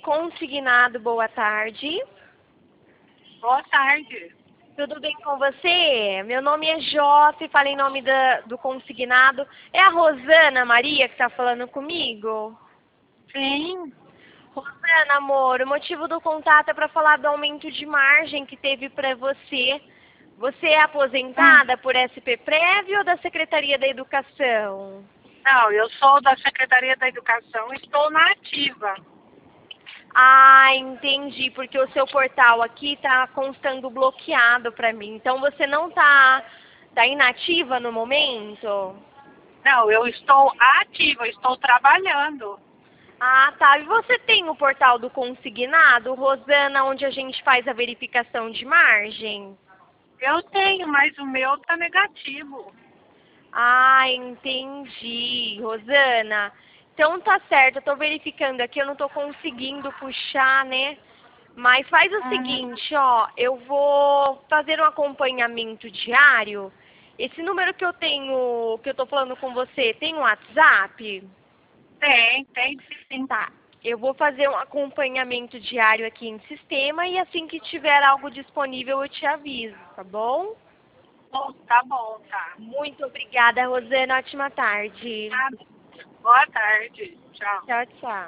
Consignado, boa tarde. Boa tarde. Tudo bem com você? Meu nome é Josi, falo em nome do consignado. É a Rosana Maria que está falando comigo? Sim. Rosana, amor, o motivo do contato é para falar do aumento de margem que teve para você. Você é aposentada por SP-Prev ou da Secretaria da Educação? Não, eu sou da Secretaria da Educação, estou na ativa. Ah, entendi, porque o seu portal aqui está constando bloqueado para mim. Então você não tá inativa no momento? Não, eu estou ativa, estou trabalhando. Ah, tá. E você tem o portal do consignado, Rosana, onde a gente faz a verificação de margem? Eu tenho, mas o meu está negativo. Ah, entendi, Rosana. Então tá certo, eu tô verificando aqui, eu não tô conseguindo puxar, né? Mas faz o seguinte, ó, eu vou fazer um acompanhamento diário. Esse número que eu tenho, que eu tô falando com você, tem um WhatsApp? Tem sim. Tá. Eu vou fazer um acompanhamento diário aqui em sistema e assim que tiver algo disponível eu te aviso, tá bom? Tá bom, tá. Muito obrigada, Rosana. Ótima tarde. Boa tarde. Tchau. Tchau, tchau.